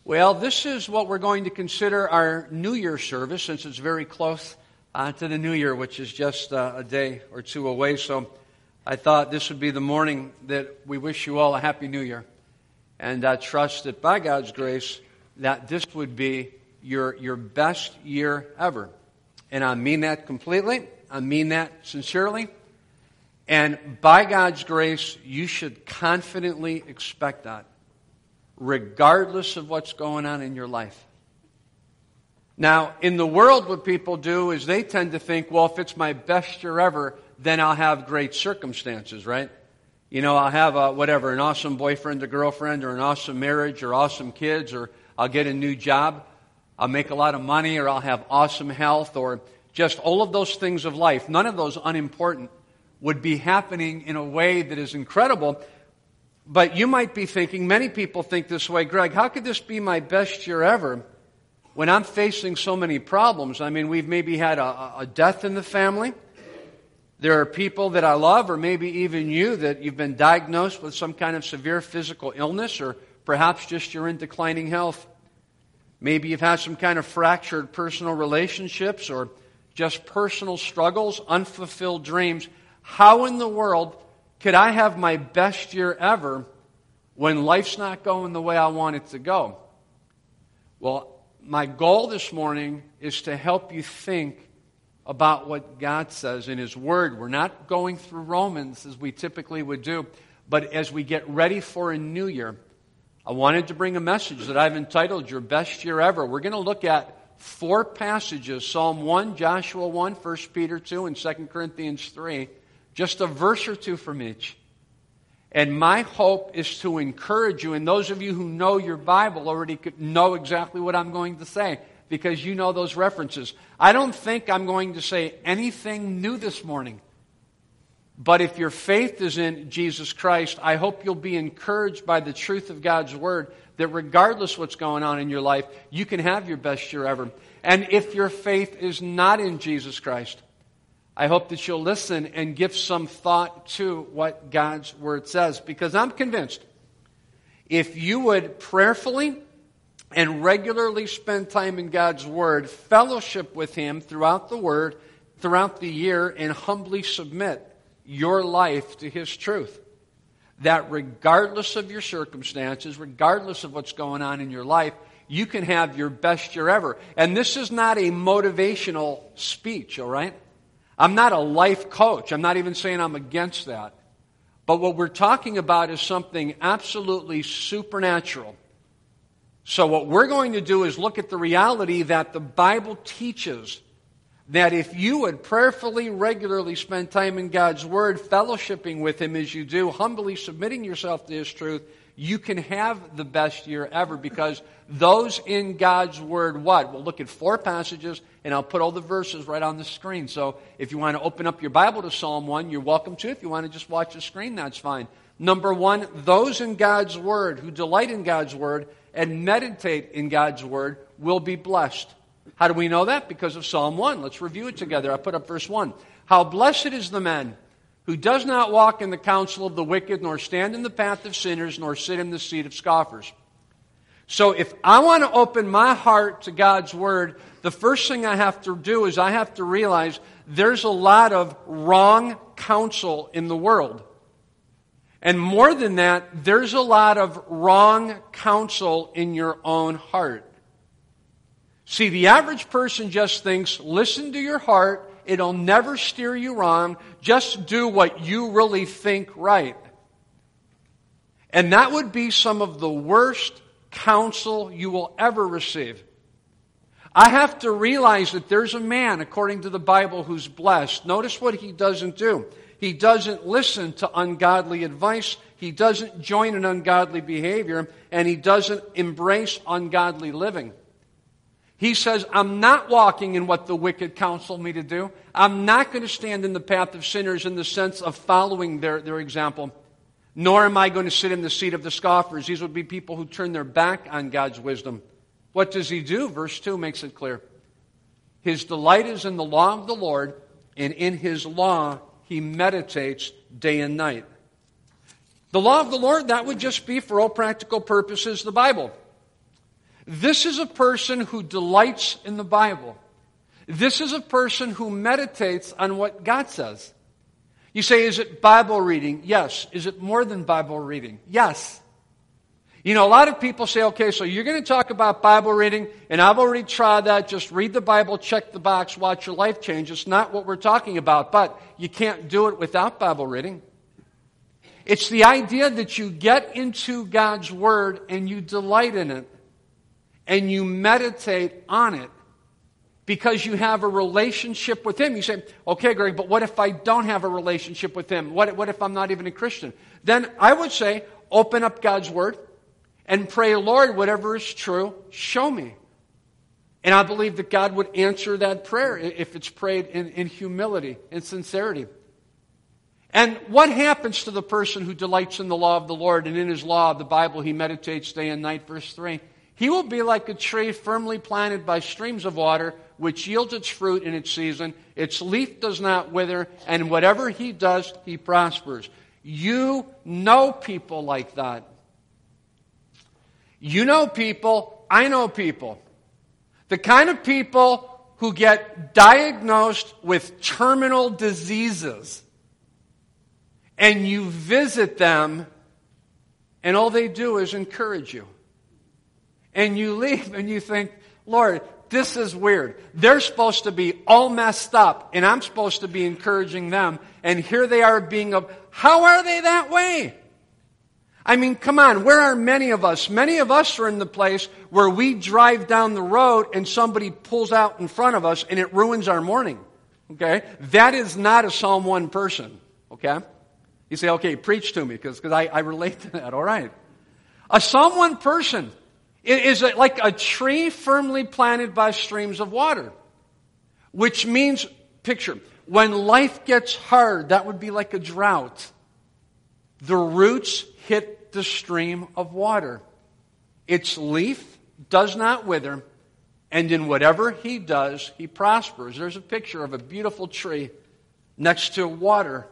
Well, this is what we're going to consider our New Year service, since it's very close to the New Year, which is just a day or two away. So I thought this would be the morning that we wish you all a Happy New Year. And I trust that by God's grace, that this would be your best year ever. And I mean that completely. I mean that sincerely. And by God's grace, you should confidently expect that, regardless of what's going on in your life. Now, in the world, what people do is they tend to think, well, if it's my best year ever, then I'll have great circumstances, right? You know, I'll have an awesome boyfriend or girlfriend, or an awesome marriage, or awesome kids, or I'll get a new job, I'll make a lot of money, or I'll have awesome health, or just all of those things of life. None of those unimportant would be happening in a way that is incredible. But you might be thinking, many people think this way, Greg, how could this be my best year ever when I'm facing so many problems? I mean, we've maybe had a death in the family. There are people that I love, or maybe even you, that you've been diagnosed with some kind of severe physical illness, or perhaps just you're in declining health. Maybe you've had some kind of fractured personal relationships, or just personal struggles, unfulfilled dreams. How in the world could I have my best year ever when life's not going the way I want it to go? Well, my goal this morning is to help you think about what God says in His Word. We're not going through Romans as we typically would do, but as we get ready for a new year, I wanted to bring a message that I've entitled Your Best Year Ever. We're going to look at 4 passages, Psalm 1, Joshua 1, 1 Peter 2, and 2 Corinthians 3. Just a verse or two from each. And my hope is to encourage you, and those of you who know your Bible already know exactly what I'm going to say, because you know those references. I don't think I'm going to say anything new this morning. But if your faith is in Jesus Christ, I hope you'll be encouraged by the truth of God's Word, that regardless what's going on in your life, you can have your best year ever. And if your faith is not in Jesus Christ, I hope that you'll listen and give some thought to what God's Word says. Because I'm convinced, if you would prayerfully and regularly spend time in God's Word, fellowship with Him throughout the Word, throughout the year, and humbly submit your life to His truth, that regardless of your circumstances, regardless of what's going on in your life, you can have your best year ever. And this is not a motivational speech, all right? I'm not a life coach. I'm not even saying I'm against that. But what we're talking about is something absolutely supernatural. So what we're going to do is look at the reality that the Bible teaches, that if you would prayerfully, regularly spend time in God's Word, fellowshipping with Him as you do, humbly submitting yourself to His truth, you can have the best year ever, because those in God's Word, what? We'll look at 4 passages, and I'll put all the verses right on the screen. So if you want to open up your Bible to Psalm 1, you're welcome to. If you want to just watch the screen, that's fine. Number 1, those in God's Word, who delight in God's Word and meditate in God's Word, will be blessed. How do we know that? Because of Psalm 1. Let's review it together. I put up verse 1. How blessed is the man who does not walk in the counsel of the wicked, nor stand in the path of sinners, nor sit in the seat of scoffers. So if I want to open my heart to God's Word, the first thing I have to do is I have to realize there's a lot of wrong counsel in the world. And more than that, there's a lot of wrong counsel in your own heart. See, the average person just thinks, listen to your heart, it'll never steer you wrong, just do what you really think right. And that would be some of the worst counsel you will ever receive. I have to realize that there's a man, according to the Bible, who's blessed. Notice what he doesn't do. He doesn't listen to ungodly advice, he doesn't join in ungodly behavior, and he doesn't embrace ungodly living. He says, I'm not walking in what the wicked counsel me to do. I'm not going to stand in the path of sinners in the sense of following their example. Nor am I going to sit in the seat of the scoffers. These would be people who turn their back on God's wisdom. What does he do? Verse 2 makes it clear. His delight is in the law of the Lord, and in His law he meditates day and night. The law of the Lord, that would just be, for all practical purposes, the Bible. This is a person who delights in the Bible. This is a person who meditates on what God says. You say, is it Bible reading? Yes. Is it more than Bible reading? Yes. You know, a lot of people say, okay, so you're going to talk about Bible reading, and I've already tried that. Just read the Bible, check the box, watch your life change. It's not what we're talking about, but you can't do it without Bible reading. It's the idea that you get into God's Word and you delight in it, and you meditate on it because you have a relationship with Him. You say, okay, Greg, but what if I don't have a relationship with Him? What if I'm not even a Christian? Then I would say, open up God's Word and pray, Lord, whatever is true, show me. And I believe that God would answer that prayer if it's prayed in humility and sincerity. And what happens to the person who delights in the law of the Lord, and in His law, the Bible, he meditates day and night? Verse 3, he will be like a tree firmly planted by streams of water, which yields its fruit in its season. Its leaf does not wither, and whatever he does, he prospers. You know people like that. You know people, I know people. The kind of people who get diagnosed with terminal diseases, and you visit them, and all they do is encourage you. And you leave and you think, Lord, this is weird. They're supposed to be all messed up, and I'm supposed to be encouraging them, and here they are how are they that way? I mean, come on, where are many of us? Many of us are in the place where we drive down the road and somebody pulls out in front of us and it ruins our morning. Okay? That is not a Psalm 1 person. Okay? You say, okay, preach to me, because I relate to that. All right. A Psalm 1 person is like a tree firmly planted by streams of water, which means, picture, when life gets hard, that would be like a drought. The roots hit the stream of water. Its leaf does not wither, and in whatever he does, he prospers. There's a picture of a beautiful tree next to water.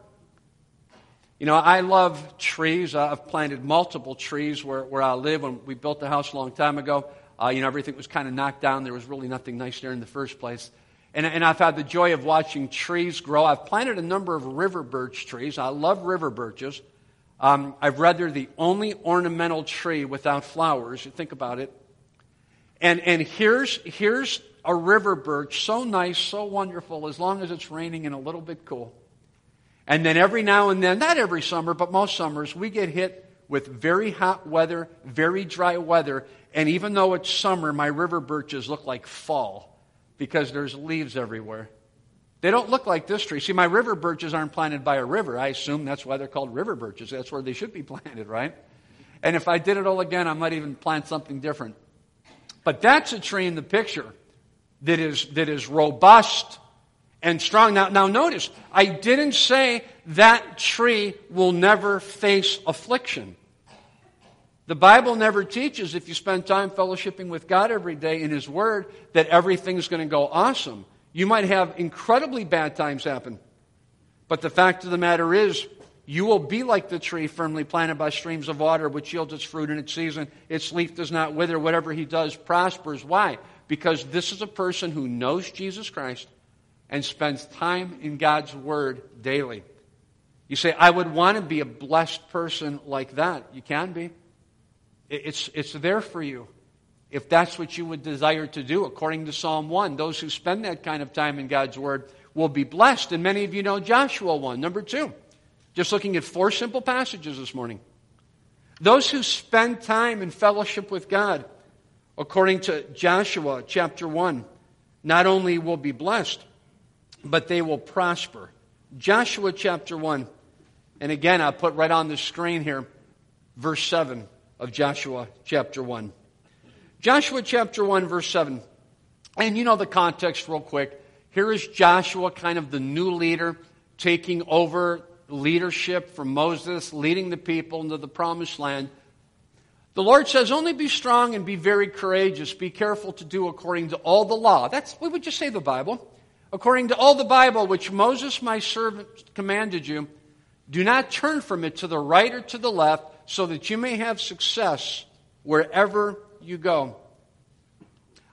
You know, I love trees. I've planted multiple trees where I live. When we built the house a long time ago, everything was kind of knocked down. There was really nothing nice there in the first place. And I've had the joy of watching trees grow. I've planted a number of river birch trees. I love river birches. I've read they're the only ornamental tree without flowers. You think about it. And here's a river birch, so nice, so wonderful, as long as it's raining and a little bit cool. And then every now and then, not every summer, but most summers, we get hit with very hot weather, very dry weather. And even though it's summer, my river birches look like fall because there's leaves everywhere. They don't look like this tree. See, my river birches aren't planted by a river. I assume that's why they're called river birches. That's where they should be planted, right? And if I did it all again, I might even plant something different. But that's a tree in the picture that is robust and strong. Now notice, I didn't say that tree will never face affliction. The Bible never teaches, if you spend time fellowshipping with God every day in His Word, that everything's going to go awesome. You might have incredibly bad times happen. But the fact of the matter is, you will be like the tree firmly planted by streams of water, which yields its fruit in its season. Its leaf does not wither. Whatever he does prospers. Why? Because this is a person who knows Jesus Christ and spends time in God's Word daily. You say, I would want to be a blessed person like that. You can be. It's there for you. If that's what you would desire to do, according to Psalm 1, those who spend that kind of time in God's Word will be blessed. And many of you know Joshua 1. Number 2, just looking at 4 simple passages this morning. Those who spend time in fellowship with God, according to Joshua chapter 1, not only will be blessed, but they will prosper. Joshua chapter 1, and again I'll put right on the screen here, verse 7 of Joshua chapter 1. Joshua chapter 1, verse 7. And you know the context real quick. Here is Joshua, kind of the new leader, taking over leadership from Moses, leading the people into the promised land. The Lord says, only be strong and be very courageous. Be careful to do according to all the law. We would just say the Bible. According to all the Bible, which Moses my servant commanded you, do not turn from it to the right or to the left, so that you may have success wherever you go.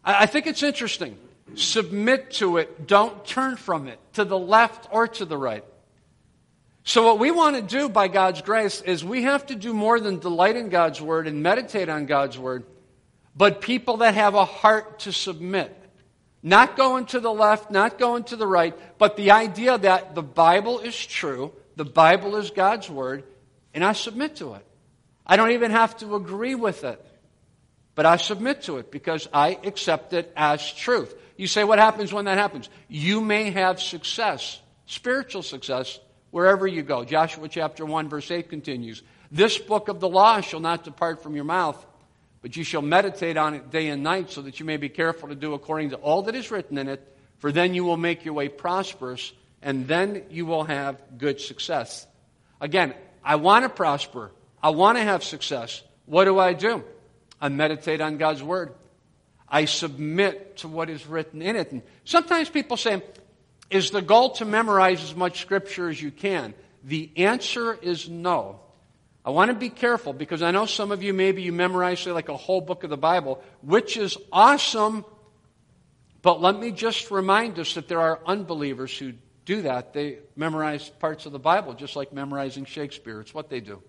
I think it's interesting. Submit to it. Don't turn from it, to the left or to the right. So what we want to do by God's grace is we have to do more than delight in God's Word and meditate on God's Word, but people that have a heart to submit. Not going to the left, not going to the right, but the idea that the Bible is true, the Bible is God's Word, and I submit to it. I don't even have to agree with it, but I submit to it because I accept it as truth. You say, what happens when that happens? You may have success, spiritual success, wherever you go. Joshua chapter 1, verse 8 continues, "This book of the law shall not depart from your mouth, but you shall meditate on it day and night, so that you may be careful to do according to all that is written in it, for then you will make your way prosperous, and then you will have good success." Again, I want to prosper. I want to have success. What do? I meditate on God's Word. I submit to what is written in it. And sometimes people say, is the goal to memorize as much Scripture as you can? The answer is no. I want to be careful because I know some of you, maybe you memorize, say, like a whole book of the Bible, which is awesome. But let me just remind us that there are unbelievers who do that. They memorize parts of the Bible just like memorizing Shakespeare. It's what they do.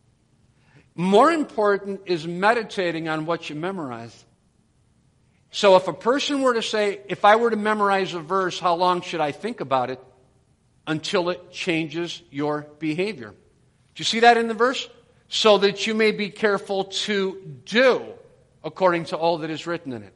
More important is meditating on what you memorize. So if a person were to say, if I were to memorize a verse, how long should I think about it? Until it changes your behavior. Do you see that in the verse? So that you may be careful to do according to all that is written in it.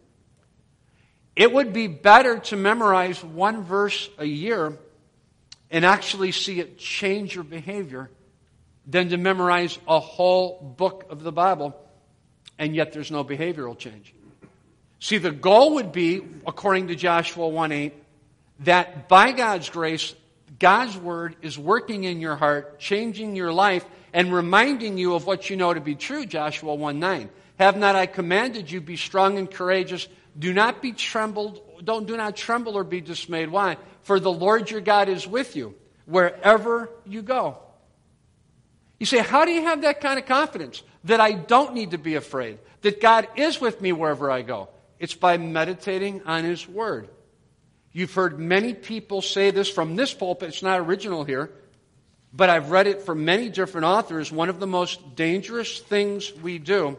It would be better to memorize one verse a year and actually see it change your behavior than to memorize a whole book of the Bible and yet there's no behavioral change. See, the goal would be, according to Joshua 1:8, that by God's grace, God's Word is working in your heart, changing your life, and reminding you of what you know to be true, Joshua 1:9. "Have not I commanded you, be strong and courageous? Do not tremble or be dismayed." Why? "For the Lord your God is with you wherever you go." You say, how do you have that kind of confidence? That I don't need to be afraid. That God is with me wherever I go. It's by meditating on His Word. You've heard many people say this from this pulpit. It's not original here, but I've read it from many different authors. One of the most dangerous things we do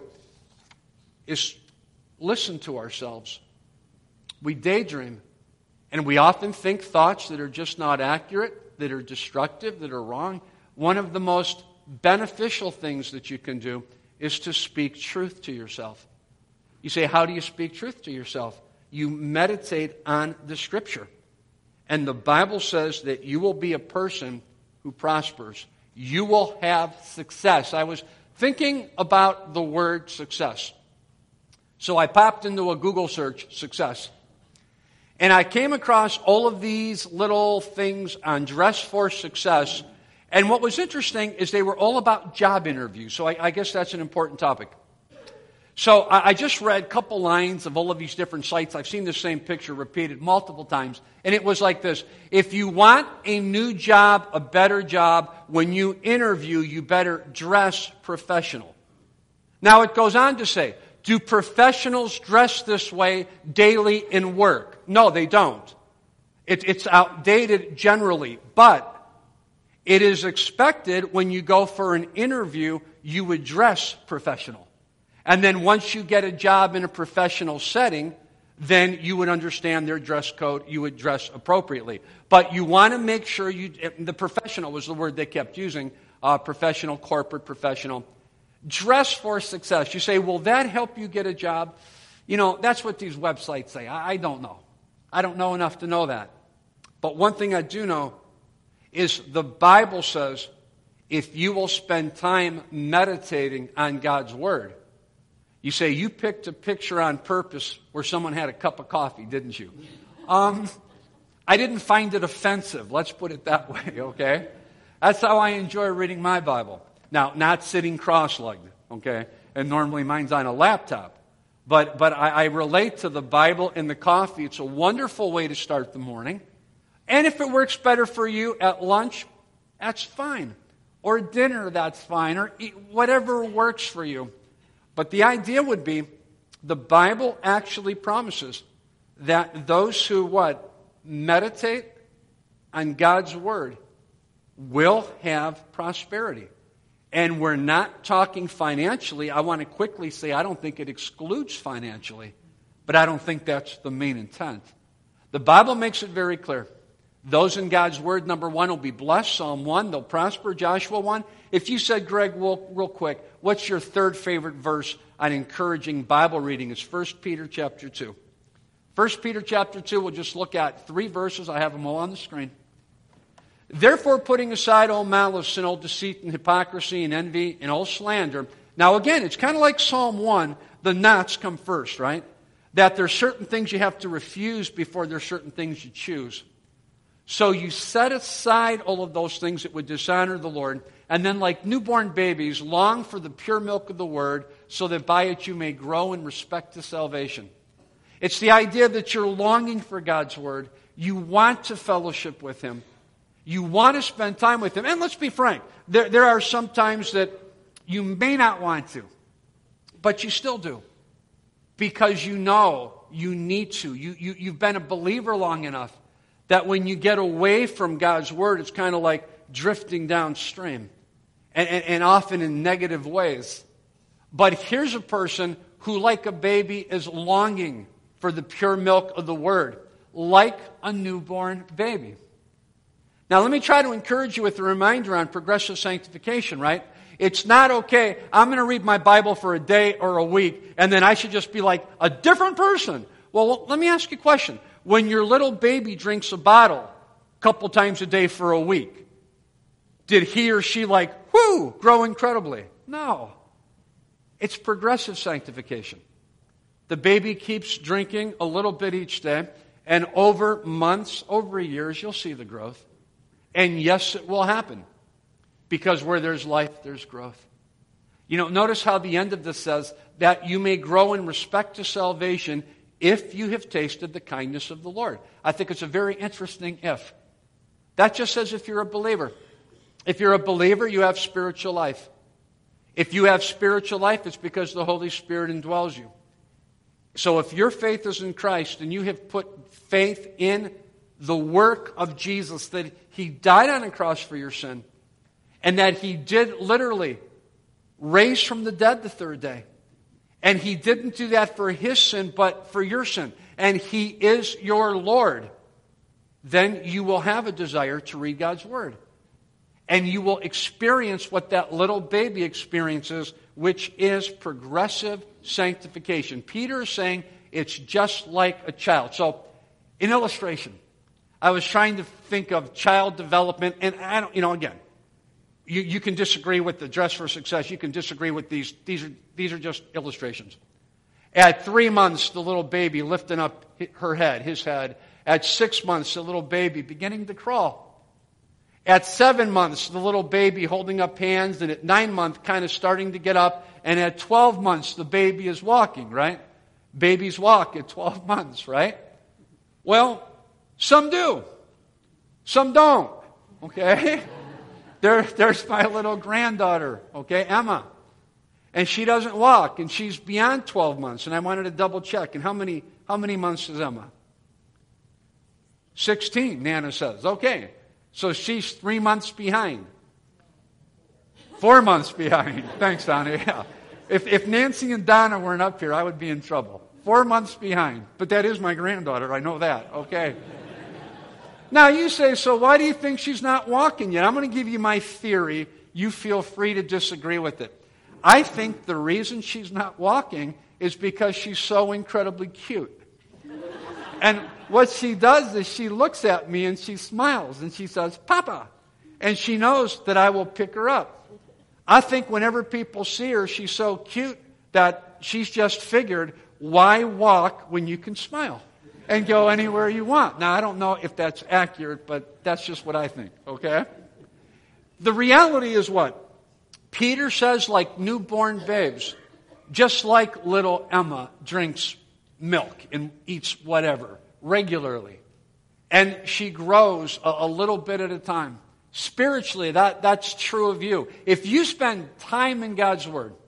is listen to ourselves. We daydream, and we often think thoughts that are just not accurate, that are destructive, that are wrong. One of the most beneficial things that you can do is to speak truth to yourself. You say, how do you speak truth to yourself? You meditate on the Scripture. And the Bible says that you will be a person who prospers. You will have success. I was thinking about the word success. So I popped into a Google search, success. And I came across all of these little things on Dress for Success. And what was interesting is they were all about job interviews. So I guess that's an important topic. So I just read a couple lines of all of these different sites. I've seen the same picture repeated multiple times. And it was like this. If you want a new job, a better job, when you interview, you better dress professional. Now it goes on to say, do professionals dress this way daily in work? No, they don't. It's outdated generally. But it is expected when you go for an interview, you would dress professional. And then once you get a job in a professional setting, then you would understand their dress code. You would dress appropriately. But you want to make sure the professional was the word they kept using, professional, corporate, professional. Dress for success. You say, will that help you get a job? You know, that's what these websites say. I don't know. I don't know enough to know that. But one thing I do know is the Bible says if you will spend time meditating on God's Word. You say, you picked a picture on purpose where someone had a cup of coffee, didn't you? I didn't find it offensive. Let's put it that way, okay? That's how I enjoy reading my Bible. Now, not sitting cross-legged, okay? And normally mine's on a laptop. But I relate to the Bible and the coffee. It's a wonderful way to start the morning. And if it works better for you at lunch, that's fine. Or dinner, that's fine. Or whatever works for you. But the idea would be The Bible actually promises that those who what? Meditate on God's Word will have prosperity. And we're not talking financially. I want to quickly say I don't think it excludes financially, but I don't think that's the main intent. The Bible makes it very clear. Those in God's Word, number one, will be blessed. Psalm 1, they'll prosper. Joshua 1. If you said, Greg, real quick, what's your third favorite verse on encouraging Bible reading? It's 1 Peter chapter 2. 1 Peter chapter 2, we'll just look at 3 verses. I have them all on the screen. Therefore, putting aside all malice and all deceit and hypocrisy and envy and all slander. Now, again, it's kind of like Psalm 1. The nots come first, right? That there's certain things you have to refuse before there's certain things you choose. So you set aside all of those things that would dishonor the Lord, and then like newborn babies, long for the pure milk of the Word, so that by it you may grow in respect to salvation. It's the idea that you're longing for God's Word. You want to fellowship with Him. You want to spend time with Him. And let's be frank, there are some times that you may not want to, but you still do. Because you know you need to. You've been a believer long enough that when you get away from God's Word, it's kind of like drifting downstream, and often in negative ways. But here's a person who, like a baby, is longing for the pure milk of the Word, like a newborn baby. Now, let me try to encourage you with a reminder on progressive sanctification, right? It's not okay, I'm going to read my Bible for a day or a week, and then I should just be like a different person. Well, let me ask you a question. When your little baby drinks a bottle a couple times a day for a week, did he or she grow incredibly? No. It's progressive sanctification. The baby keeps drinking a little bit each day, and over months, over years, you'll see the growth. And yes, it will happen. Because where there's life, there's growth. Notice how the end of this says that you may grow in respect to salvation if you have tasted the kindness of the Lord. I think it's a very interesting if. That just says if you're a believer. If you're a believer, you have spiritual life. If you have spiritual life, it's because the Holy Spirit indwells you. So if your faith is in Christ and you have put faith in the work of Jesus, that He died on a cross for your sin, and that He did literally raise from the dead the third day, and He didn't do that for His sin, but for your sin, and He is your Lord, then you will have a desire to read God's Word. And you will experience what that little baby experiences, which is progressive sanctification. Peter is saying it's just like a child. So, in illustration, I was trying to think of child development, and I don't, again, you can disagree with the Dress for Success. You can disagree with these. These are just illustrations. At 3 months, the little baby lifting up his head. At 6 months, the little baby beginning to crawl. At 7 months, the little baby holding up hands, and at 9 months, kind of starting to get up. And at 12 months, the baby is walking, right? Babies walk at 12 months, right? Well, some do. Some don't, okay? There's my little granddaughter, okay, Emma. And she doesn't walk, and she's beyond 12 months. And I wanted to double check. And how many months is Emma? 16, Nana says. Okay. So she's 3 months behind. 4 months behind. Thanks, Donna. Yeah. If Nancy and Donna weren't up here, I would be in trouble. 4 months behind. But that is my granddaughter. I know that. Okay. Now you say, so why do you think she's not walking yet? I'm going to give you my theory. You feel free to disagree with it. I think the reason she's not walking is because she's so incredibly cute. And what she does is she looks at me and she smiles and she says, Papa. And she knows that I will pick her up. I think whenever people see her, she's so cute that she's just figured, why walk when you can smile and go anywhere you want? Now, I don't know if that's accurate, but that's just what I think, okay? The reality is what? Peter says, like newborn babes, just like little Emma drinks milk and eats whatever regularly. And she grows a little bit at a time. Spiritually, that's true of you. If you spend time in God's Word,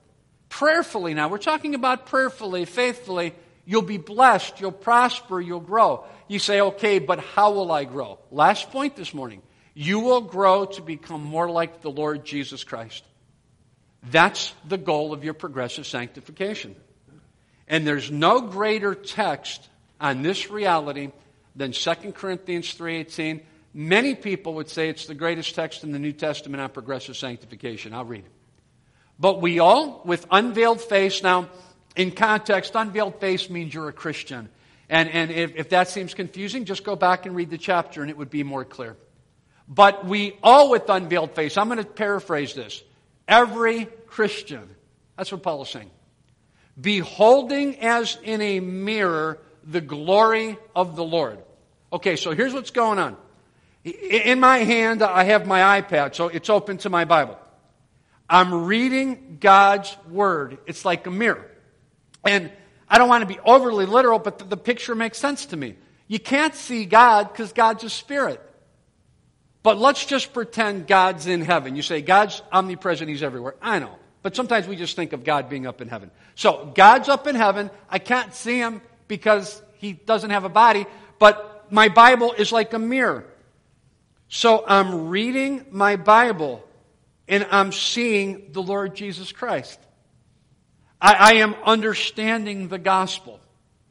Prayerfully now. We're talking about prayerfully, faithfully. You'll be blessed. You'll prosper. You'll grow. You say, okay, but how will I grow? Last point this morning. You will grow to become more like the Lord Jesus Christ. That's the goal of your progressive sanctification. And there's no greater text on this reality than 2 Corinthians 3:18. Many people would say it's the greatest text in the New Testament on progressive sanctification. I'll read it. But we all, with unveiled face, now in context, unveiled face means you're a Christian. And if that seems confusing, just go back and read the chapter and it would be more clear. But we all with unveiled face, I'm going to paraphrase this. Every Christian, that's what Paul is saying. Beholding as in a mirror the glory of the Lord. Okay, so here's what's going on. In my hand, I have my iPad, so it's open to my Bible. I'm reading God's Word. It's like a mirror. And I don't want to be overly literal, but the picture makes sense to me. You can't see God because God's a spirit. But let's just pretend God's in heaven. You say, God's omnipresent, He's everywhere. I know. But sometimes we just think of God being up in heaven. So, God's up in heaven. I can't see Him because He doesn't have a body. But my Bible is like a mirror. So, I'm reading my Bible and I'm seeing the Lord Jesus Christ. I am understanding the gospel.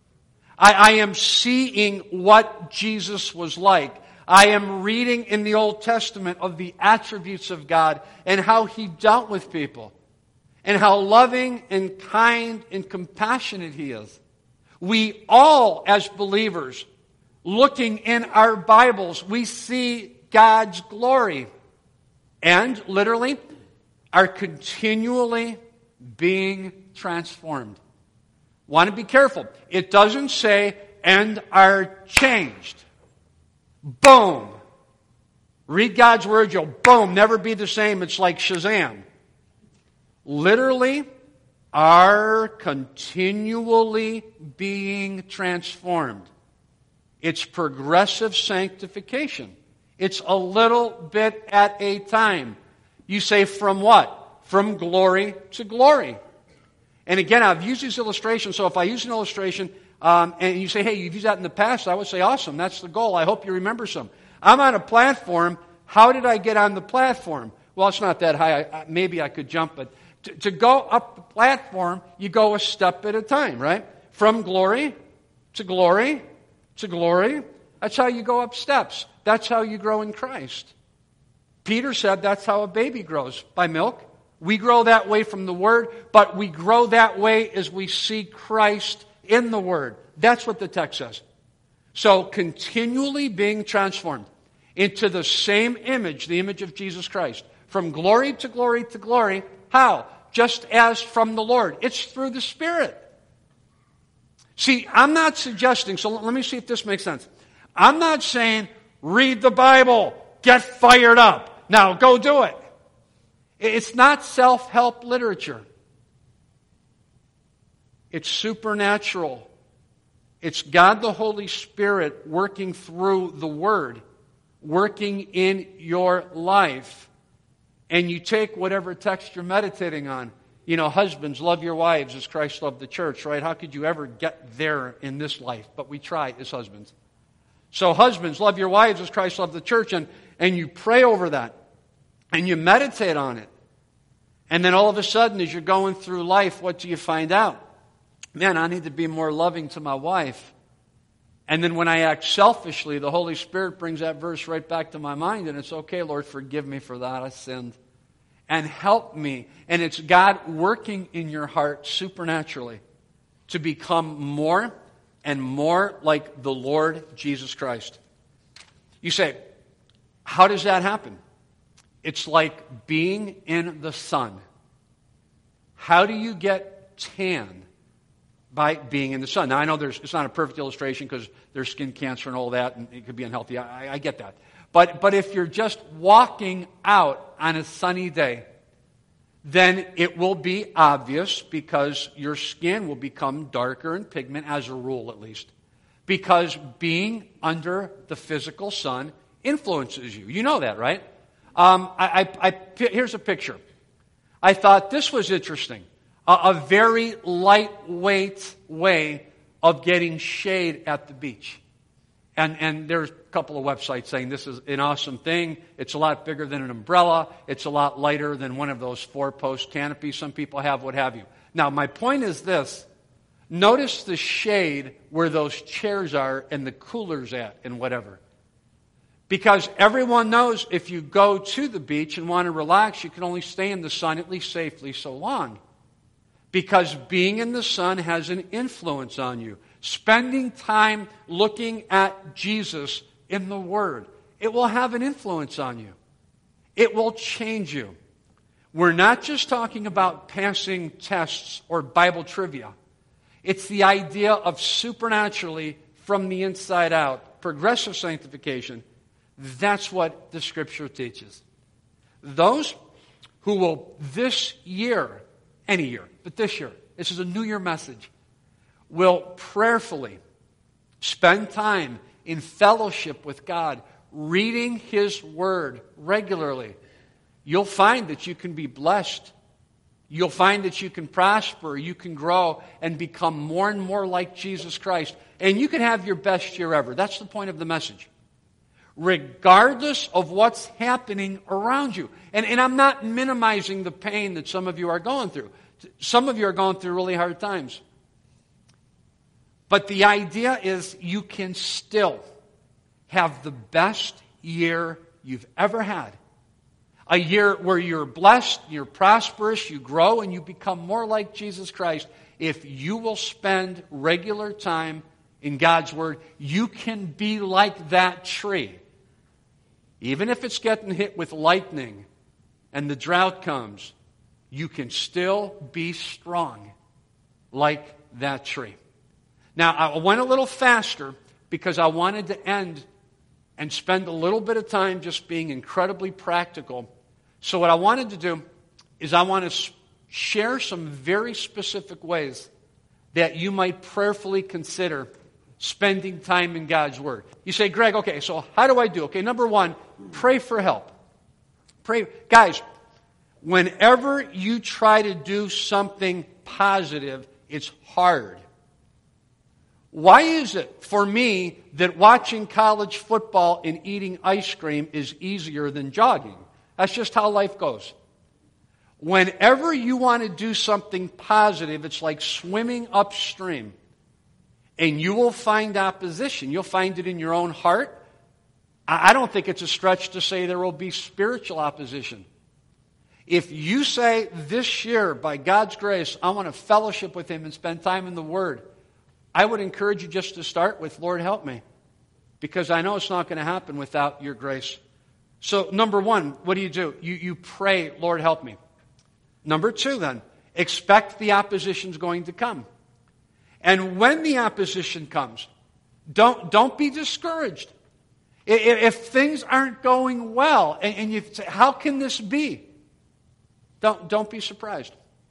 I am seeing what Jesus was like. I am reading in the Old Testament of the attributes of God and how He dealt with people and how loving and kind and compassionate He is. We all, as believers, looking in our Bibles, we see God's glory and literally are continually being transformed. Want to be careful. It doesn't say, and are changed. Boom. Read God's Word, you'll boom, never be the same. It's like Shazam. Literally, are continually being transformed. It's progressive sanctification. It's a little bit at a time. You say from what? From glory to glory. And again, I've used these illustrations, so if I use an illustration and you say, hey, you've used that in the past, I would say, awesome, that's the goal. I hope you remember some. I'm on a platform. How did I get on the platform? Well, it's not that high. Maybe I could jump, but to go up the platform, you go a step at a time, right? From glory to glory to glory. That's how you go up steps. That's how you grow in Christ. Peter said that's how a baby grows, by milk. We grow that way from the Word, but we grow that way as we see Christ in the Word. That's what the text says. So, continually being transformed into the same image, the image of Jesus Christ. From glory to glory to glory. How? Just as from the Lord. It's through the Spirit. See, I'm not suggesting, so let me see if this makes sense. I'm not saying, read the Bible, get fired up. Now, go do it. It's not self-help literature. It's supernatural. It's God the Holy Spirit working through the Word, working in your life. And you take whatever text you're meditating on. You know, husbands, love your wives as Christ loved the church, right? How could you ever get there in this life? But we try as husbands. So husbands, love your wives as Christ loved the church, and you pray over that. And you meditate on it. And then all of a sudden, as you're going through life, what do you find out? Man, I need to be more loving to my wife. And then when I act selfishly, the Holy Spirit brings that verse right back to my mind. And it's okay, Lord, forgive me for that. I sinned. And help me. And it's God working in your heart supernaturally to become more and more like the Lord Jesus Christ. You say, how does that happen? It's like being in the sun. How do you get tan? By being in the sun. Now, I know it's not a perfect illustration because there's skin cancer and all that, and it could be unhealthy. I get that. But if you're just walking out on a sunny day, then it will be obvious because your skin will become darker in pigment, as a rule at least, because being under the physical sun influences you. You know that, right? Here's a picture. I thought this was interesting. a very lightweight way of getting shade at the beach. And there's a couple of websites saying this is an awesome thing. It's a lot bigger than an umbrella. It's a lot lighter than one of those 4-post canopies some people have, what have you. Now, my point is this. Notice the shade where those chairs are and the coolers at and whatever. Because everyone knows if you go to the beach and want to relax, you can only stay in the sun, at least safely, so long. Because being in the sun has an influence on you. Spending time looking at Jesus in the Word, it will have an influence on you. It will change you. We're not just talking about passing tests or Bible trivia. It's the idea of supernaturally, from the inside out, progressive sanctification. That's what the Scripture teaches. Those who will this year, any year, but this year, this is a New Year message, will prayerfully spend time in fellowship with God, reading His Word regularly, you'll find that you can be blessed. You'll find that you can prosper, you can grow, and become more and more like Jesus Christ. And you can have your best year ever. That's the point of the message. Regardless of what's happening around you. And I'm not minimizing the pain that some of you are going through. Some of you are going through really hard times. But the idea is you can still have the best year you've ever had. A year where you're blessed, you're prosperous, you grow, and you become more like Jesus Christ. If you will spend regular time in God's Word, you can be like that tree. Even if it's getting hit with lightning and the drought comes, you can still be strong like that tree. Now, I went a little faster because I wanted to end and spend a little bit of time just being incredibly practical. So what I wanted to do is I want to share some very specific ways that you might prayerfully consider spending time in God's Word. You say, Greg, okay, so how do I do? Okay, number one, pray for help. Pray. Guys, whenever you try to do something positive, it's hard. Why is it for me that watching college football and eating ice cream is easier than jogging? That's just how life goes. Whenever you want to do something positive, it's like swimming upstream. And you will find opposition. You'll find it in your own heart. I don't think it's a stretch to say there will be spiritual opposition. If you say, this year, by God's grace, I want to fellowship with Him and spend time in the Word, I would encourage you just to start with, Lord, help me. Because I know it's not going to happen without your grace. So, number one, what do? You pray, Lord, help me. Number two, then, expect the opposition's going to come. And when the opposition comes, don't be discouraged. If things aren't going well, and you say, how can this be? Don't be surprised.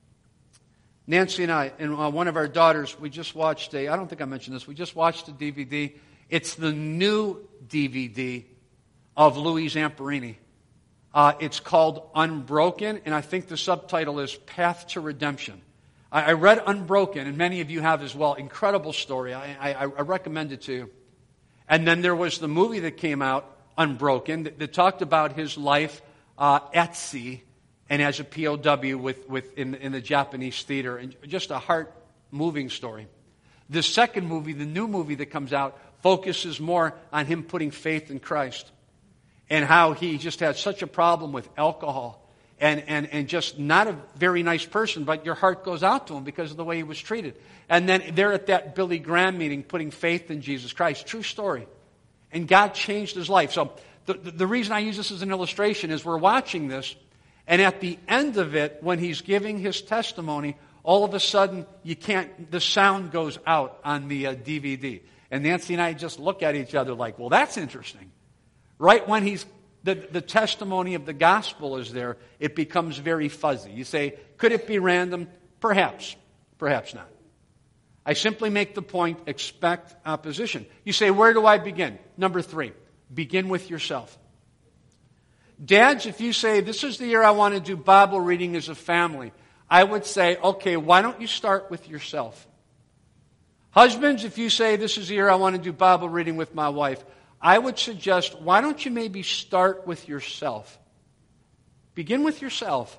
Nancy and I, and one of our daughters, we just watched I don't think I mentioned this, we just watched a DVD. It's the new DVD of Louis Zamperini. It's called Unbroken, and I think the subtitle is Path to Redemption. I read Unbroken, and many of you have as well. Incredible story. I recommend it to you. And then there was the movie that came out, Unbroken, that talked about his life at sea and as a POW in the Japanese theater, and just a heart-moving story. The second movie, the new movie that comes out, focuses more on him putting faith in Christ and how he just had such a problem with alcohol and just not a very nice person, but your heart goes out to him because of the way he was treated. And then they're at that Billy Graham meeting putting faith in Jesus Christ. True story. And God changed his life. So the reason I use this as an illustration is we're watching this, and at the end of it, when he's giving his testimony, all of a sudden the sound goes out on the DVD. And Nancy and I just look at each other like, well, that's interesting. Right when the testimony of the gospel is there, it becomes very fuzzy. You say, could it be random? Perhaps. Perhaps not. I simply make the point, expect opposition. You say, where do I begin? Number 3, begin with yourself. Dads, if you say, this is the year I want to do Bible reading as a family, I would say, okay, why don't you start with yourself? Husbands, if you say, this is the year I want to do Bible reading with my wife, I would suggest, why don't you maybe start with yourself? Begin with yourself.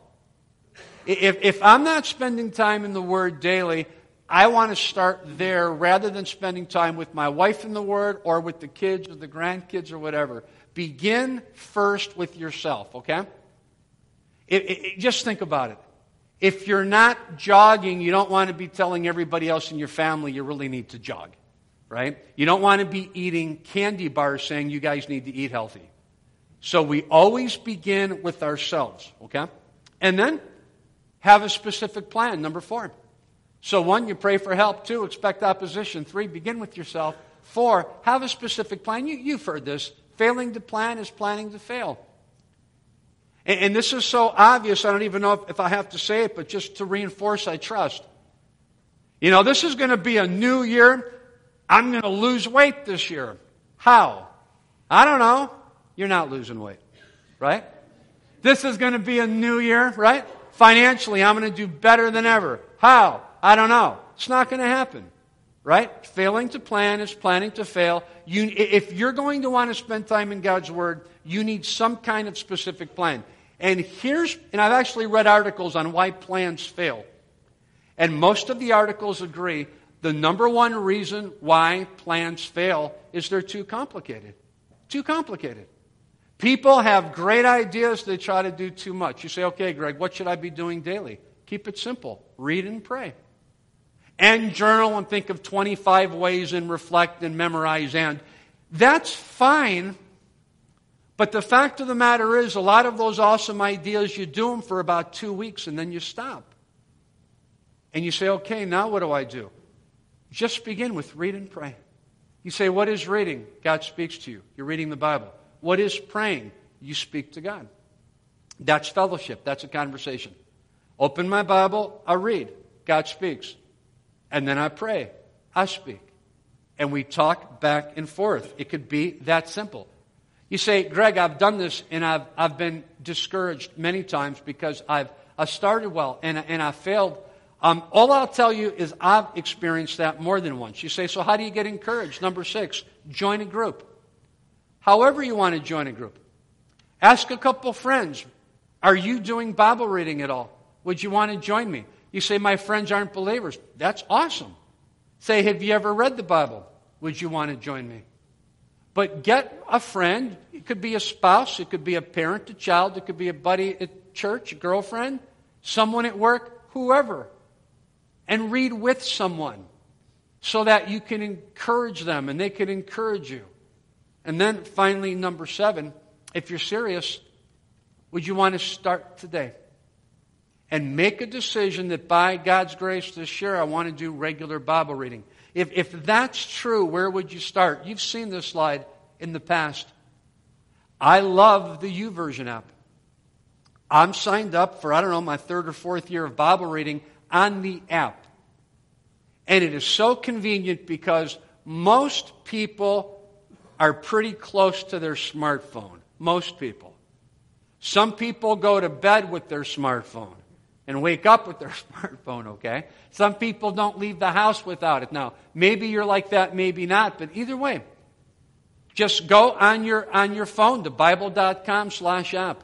If I'm not spending time in the Word daily, I want to start there rather than spending time with my wife in the Word or with the kids or the grandkids or whatever. Begin first with yourself, okay? Just think about it. If you're not jogging, you don't want to be telling everybody else in your family you really need to jog, right? You don't want to be eating candy bars saying you guys need to eat healthy. So we always begin with ourselves, okay? And then have a specific plan, number 4. So 1, you pray for help. 2, expect opposition. 3, begin with yourself. 4, have a specific plan. You've heard this. Failing to plan is planning to fail. And this is so obvious, I don't even know if I have to say it, but just to reinforce, I trust. You know, this is going to be a new year. I'm going to lose weight this year. How? I don't know. You're not losing weight, right? This is going to be a new year, right? Financially, I'm going to do better than ever. How? I don't know. It's not going to happen, right? Failing to plan is planning to fail. If you're going to want to spend time in God's Word, you need some kind of specific plan. And I've actually read articles on why plans fail. And most of the articles agree the number one reason why plans fail is they're too complicated. Too complicated. People have great ideas, they try to do too much. You say, okay, Greg, what should I be doing daily? Keep it simple. Read and pray. And journal and think of 25 ways and reflect and memorize and. That's fine. But the fact of the matter is, a lot of those awesome ideas, you do them for about 2 weeks and then you stop. And you say, okay, now what do I do? Just begin with read and pray. You say, what is reading? God speaks to you. You're reading the Bible. What is praying? You speak to God. That's fellowship. That's a conversation. Open my Bible, I read. God speaks. And then I pray. I speak. And we talk back and forth. It could be that simple. You say, Greg, I've done this and I've been discouraged many times because I started well and I failed. All I'll tell you is I've experienced that more than once. You say, so how do you get encouraged? Number 6, join a group. However you want to join a group. Ask a couple friends, are you doing Bible reading at all? Would you want to join me? You say, my friends aren't believers. That's awesome. Say, have you ever read the Bible? Would you want to join me? But get a friend. It could be a spouse. It could be a parent, a child. It could be a buddy at church, a girlfriend, someone at work, whoever. And read with someone so that you can encourage them and they can encourage you. And then finally, number 7, if you're serious, would you want to start today? And make a decision that by God's grace this year, I want to do regular Bible reading. If that's true, where would you start? You've seen this slide in the past. I love the YouVersion app. I'm signed up for, my 3rd or 4th year of Bible reading on the app. And it is so convenient because most people are pretty close to their smartphone. Most people. Some people go to bed with their smartphone and wake up with their smartphone, okay? Some people don't leave the house without it. Now, maybe you're like that, maybe not, but either way, just go on your phone to Bible.com/app.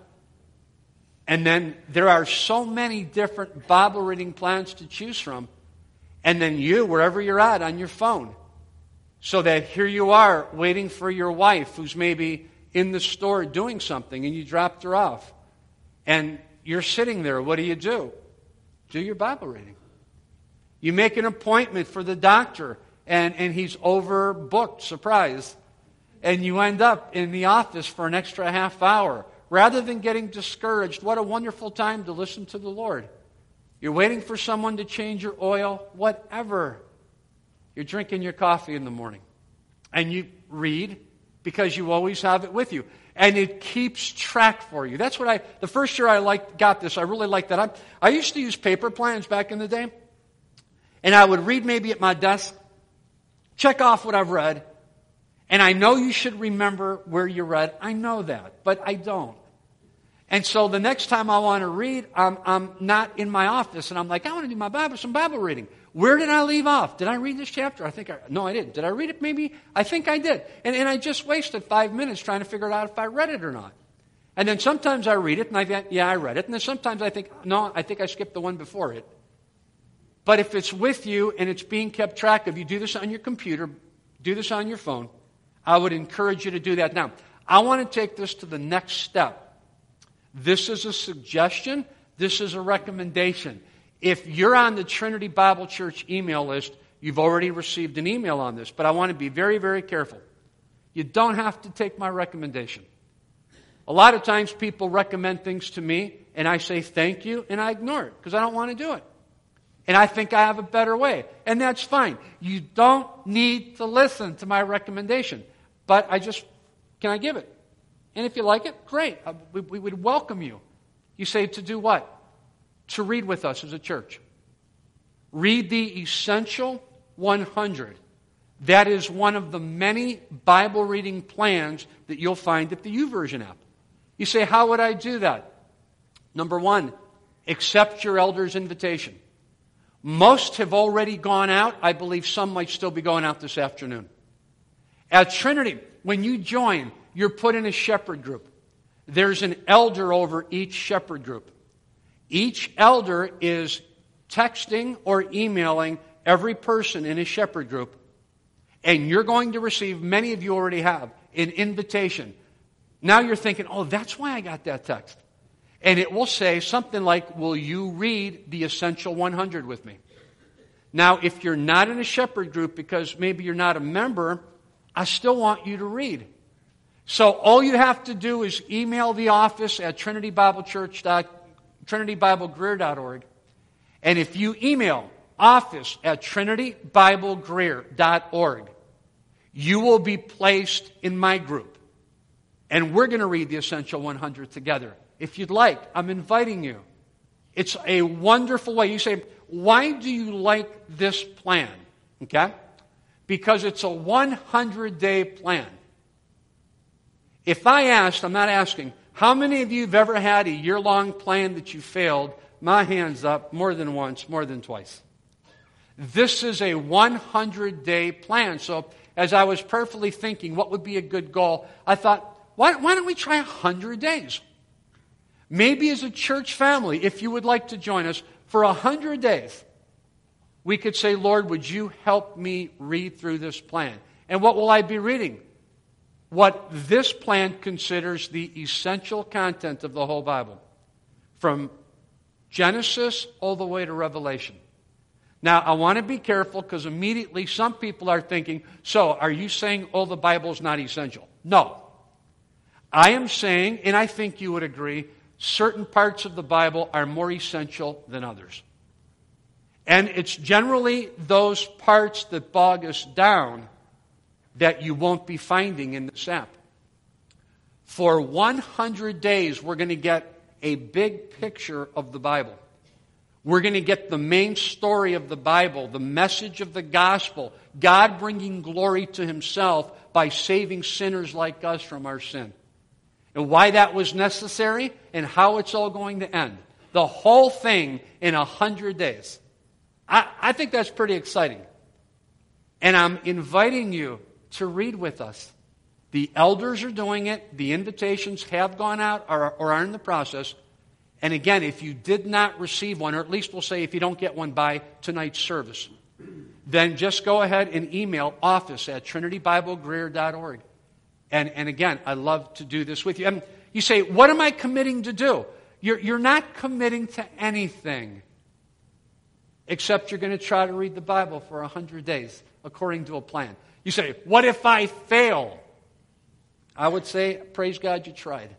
And then there are so many different Bible reading plans to choose from. And then you, wherever you're at, on your phone. So that here you are waiting for your wife who's maybe in the store doing something and you dropped her off. And you're sitting there. What do? Do your Bible reading. You make an appointment for the doctor and he's overbooked, surprise. And you end up in the office for an extra half hour. Rather than getting discouraged, what a wonderful time to listen to the Lord. You're waiting for someone to change your oil, whatever. You're drinking your coffee in the morning. And you read because you always have it with you. And it keeps track for you. That's what the first year I got this, I really liked that. I used to use paper plans back in the day. And I would read maybe at my desk, check off what I've read. And I know you should remember where you read. I know that, but I don't. And so the next time I want to read, I'm not in my office, and I'm like, I want to do some Bible reading. Where did I leave off? Did I read this chapter? No, I didn't. Did I read it? Maybe. I think I did. And I just wasted 5 minutes trying to figure out if I read it or not. And then sometimes I read it, and I think, yeah, I read it. And then sometimes I think, no, I think I skipped the one before it. But if it's with you and it's being kept track of, you do this on your computer, do this on your phone, I would encourage you to do that. Now, I want to take this to the next step. This is a suggestion. This is a recommendation. If you're on the Trinity Bible Church email list, you've already received an email on this. But I want to be very, very careful. You don't have to take my recommendation. A lot of times people recommend things to me, and I say thank you, and I ignore it because I don't want to do it. And I think I have a better way. And that's fine. You don't need to listen to my recommendation. But can I give it? And if you like it, great. We would welcome you. You say to do what? To read with us as a church. Read the Essential 100. That is one of the many Bible reading plans that you'll find at the YouVersion app. You say, how would I do that? Number one, accept your elder's invitation. Most have already gone out. I believe some might still be going out this afternoon. At Trinity, when you join, you're put in a shepherd group. There's an elder over each shepherd group. Each elder is texting or emailing every person in a shepherd group. And you're going to receive, many of you already have, an invitation. Now you're thinking, oh, that's why I got that text. And it will say something like, will you read the Essential 100 with me? Now, if you're not in a shepherd group because maybe you're not a member, I still want you to read. So all you have to do is email the office at TrinityBibleGreer.org. And if you email office at TrinityBibleGreer.org, you will be placed in my group. And we're going to read the Essential 100 together. If you'd like, I'm inviting you. It's a wonderful way. You say, why do you like this plan? Okay? Because it's a 100-day plan. If I asked, I'm not asking, how many of you have ever had a year-long plan that you failed? My hand's up more than once, more than twice. This is a 100-day plan. So as I was prayerfully thinking what would be a good goal, I thought, why don't we try 100 days? Maybe as a church family, if you would like to join us, for 100 days, we could say, Lord, would you help me read through this plan? And what will I be reading? What this plan considers the essential content of the whole Bible. From Genesis all the way to Revelation. Now, I want to be careful because immediately some people are thinking, so are you saying all the Bible is not essential? No. I am saying, and I think you would agree, certain parts of the Bible are more essential than others. And it's generally those parts that bog us down that you won't be finding in this app. For 100 days, we're going to get a big picture of the Bible. We're going to get the main story of the Bible, the message of the gospel, God bringing glory to Himself by saving sinners like us from our sin. And why that was necessary and how it's all going to end. The whole thing in 100 days. I think that's pretty exciting. And I'm inviting you to read with us. The elders are doing it. The invitations have gone out or are in the process. And again, if you did not receive one, or at least we'll say if you don't get one by tonight's service, then just go ahead and email office at TrinityBibleGreer.org. And again, I love to do this with you. And you say, what am I committing to do? You're not committing to anything except you're going to try to read the Bible for 100 days according to a plan. You say, what if I fail? I would say, praise God you tried.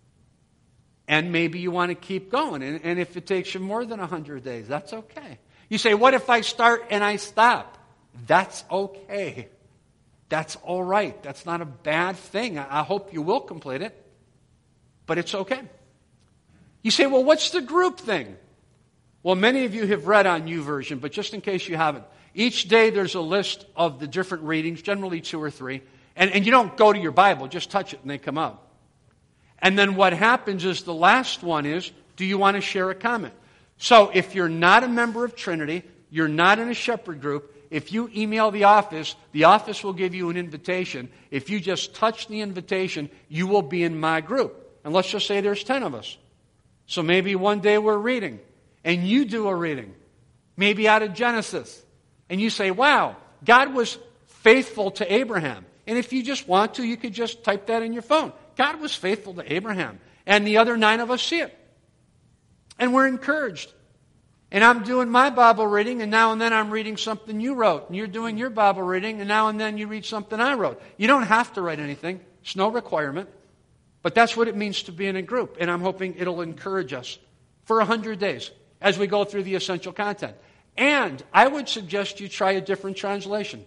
And maybe you want to keep going. And if it takes you more than 100 days, that's okay. You say, what if I start and I stop? That's okay. That's all right. That's not a bad thing. I hope you will complete it. But it's okay. You say, well, what's the group thing? Well, many of you have read on YouVersion, but just in case you haven't, each day there's a list of the different readings, generally 2 or 3. And you don't go to your Bible, just touch it and they come up. And then what happens is the last one is, do you want to share a comment? So if you're not a member of Trinity, you're not in a shepherd group, if you email the office will give you an invitation. If you just touch the invitation, you will be in my group. And let's just say there's 10 of us. So maybe one day we're reading, and you do a reading, maybe out of Genesis. And you say, wow, God was faithful to Abraham. And if you just want to, you could just type that in your phone. God was faithful to Abraham. And the other 9 of us see it. And we're encouraged. And I'm doing my Bible reading, and now and then I'm reading something you wrote. And you're doing your Bible reading, and now and then you read something I wrote. You don't have to write anything. It's no requirement. But that's what it means to be in a group. And I'm hoping it'll encourage us for 100 days as we go through the essential content. And I would suggest you try a different translation.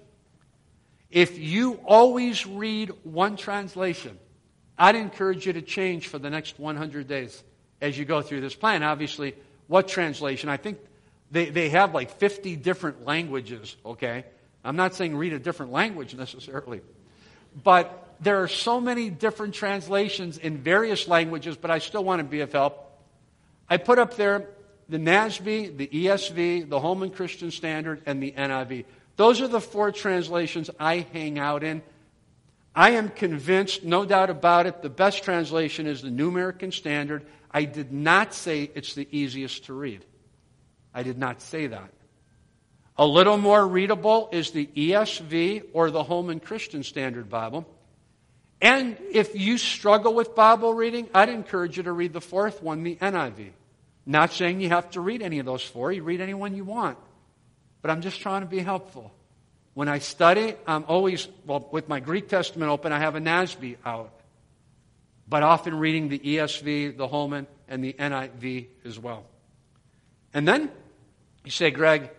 If you always read one translation, I'd encourage you to change for the next 100 days as you go through this plan. Obviously, what translation? I think they have like 50 different languages, okay? I'm not saying read a different language necessarily. But there are so many different translations in various languages, but I still want to be of help. I put up there the NASB, the ESV, the Holman Christian Standard, and the NIV. Those are the 4 translations I hang out in. I am convinced, no doubt about it, the best translation is the New American Standard. I did not say it's the easiest to read. I did not say that. A little more readable is the ESV or the Holman Christian Standard Bible. And if you struggle with Bible reading, I'd encourage you to read the 4th one, the NIV. Not saying you have to read any of those 4. You read any one you want. But I'm just trying to be helpful. When I study, I'm always, with my Greek Testament open, I have a NASB out. But often reading the ESV, the Holman, and the NIV as well. And then you say, Greg,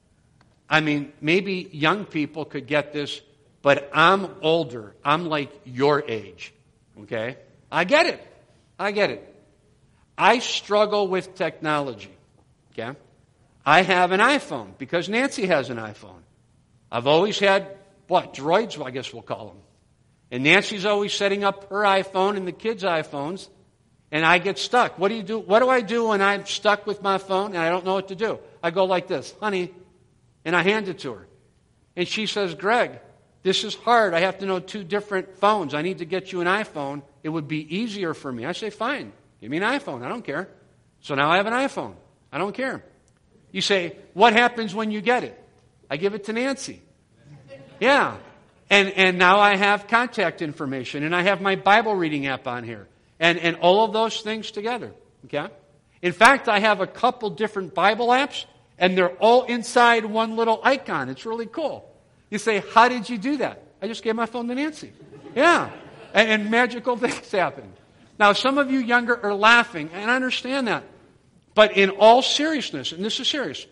maybe young people could get this, but I'm older. I'm like your age. Okay? I get it. I struggle with technology. Okay? I have an iPhone because Nancy has an iPhone. I've always had, droids, I guess we'll call them. And Nancy's always setting up her iPhone and the kids' iPhones, and I get stuck. What do I do when I'm stuck with my phone and I don't know what to do? I go like this, honey, and I hand it to her. And she says, Greg, this is hard. I have to know 2 different phones. I need to get you an iPhone. It would be easier for me. I say, fine, give me an iPhone. I don't care. So now I have an iPhone. I don't care. You say, what happens when you get it? I give it to Nancy. Yeah. And now I have contact information, and I have my Bible reading app on here, and all of those things together. Okay? In fact, I have a couple different Bible apps, and they're all inside one little icon. It's really cool. You say, how did you do that? I just gave my phone to Nancy. Yeah. And magical things happen. Now, some of you younger are laughing, and I understand that. But in all seriousness, and this is serious,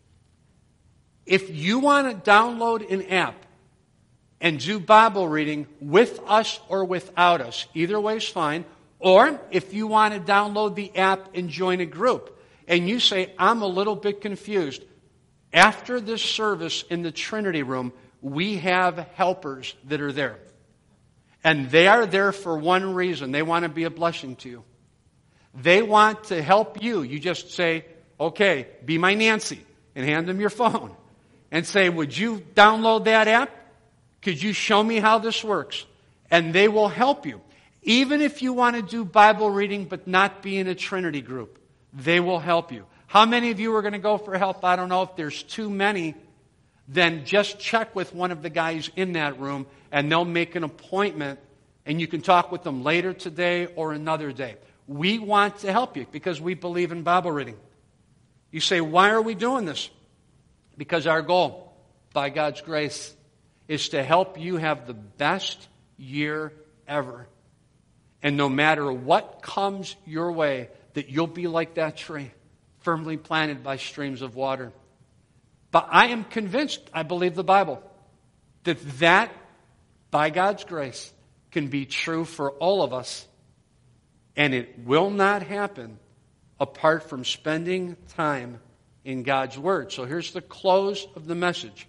if you want to download an app and do Bible reading with us or without us, either way is fine. Or if you want to download the app and join a group, and you say, I'm a little bit confused. After this service in the Trinity room, we have helpers that are there. And they are there for one reason. They want to be a blessing to you. They want to help you. You just say, okay, be my Nancy, and hand them your phone. And say, would you download that app? Could you show me how this works? And they will help you. Even if you want to do Bible reading but not be in a Trinity group, they will help you. How many of you are going to go for help? I don't know. If there's too many, then just check with one of the guys in that room, and they'll make an appointment, and you can talk with them later today or another day. We want to help you because we believe in Bible reading. You say, why are we doing this? Because our goal, by God's grace, is to help you have the best year ever. And no matter what comes your way, that you'll be like that tree, firmly planted by streams of water. But I am convinced, I believe the Bible, that by God's grace, can be true for all of us. And it will not happen apart from spending time in God's Word. So here's the close of the message.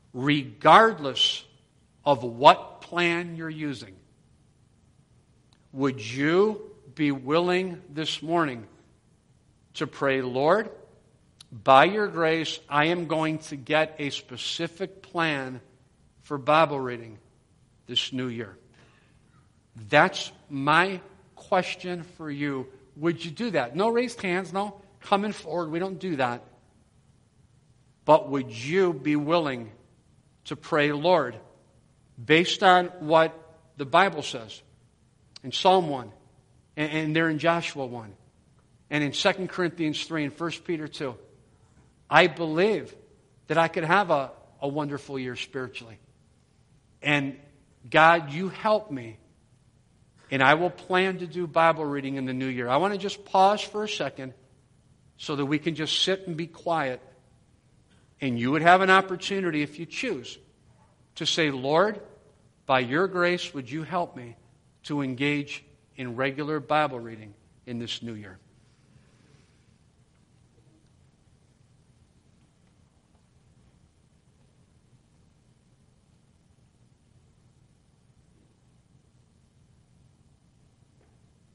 Regardless of what plan you're using, would you be willing this morning to pray, Lord, by your grace, I am going to get a specific plan for Bible reading this new year? That's my question for you. Would you do that? No raised hands, no coming forward. We don't do that. But would you be willing to pray, Lord, based on what the Bible says in Psalm 1, and there in Joshua 1, and in 2 Corinthians 3, and 1 Peter 2, I believe that I could have a wonderful year spiritually. And God, you help me, and I will plan to do Bible reading in the new year. I want to just pause for a second so that we can just sit and be quiet. And you would have an opportunity, if you choose, to say, Lord, by your grace, would you help me to engage in regular Bible reading in this new year?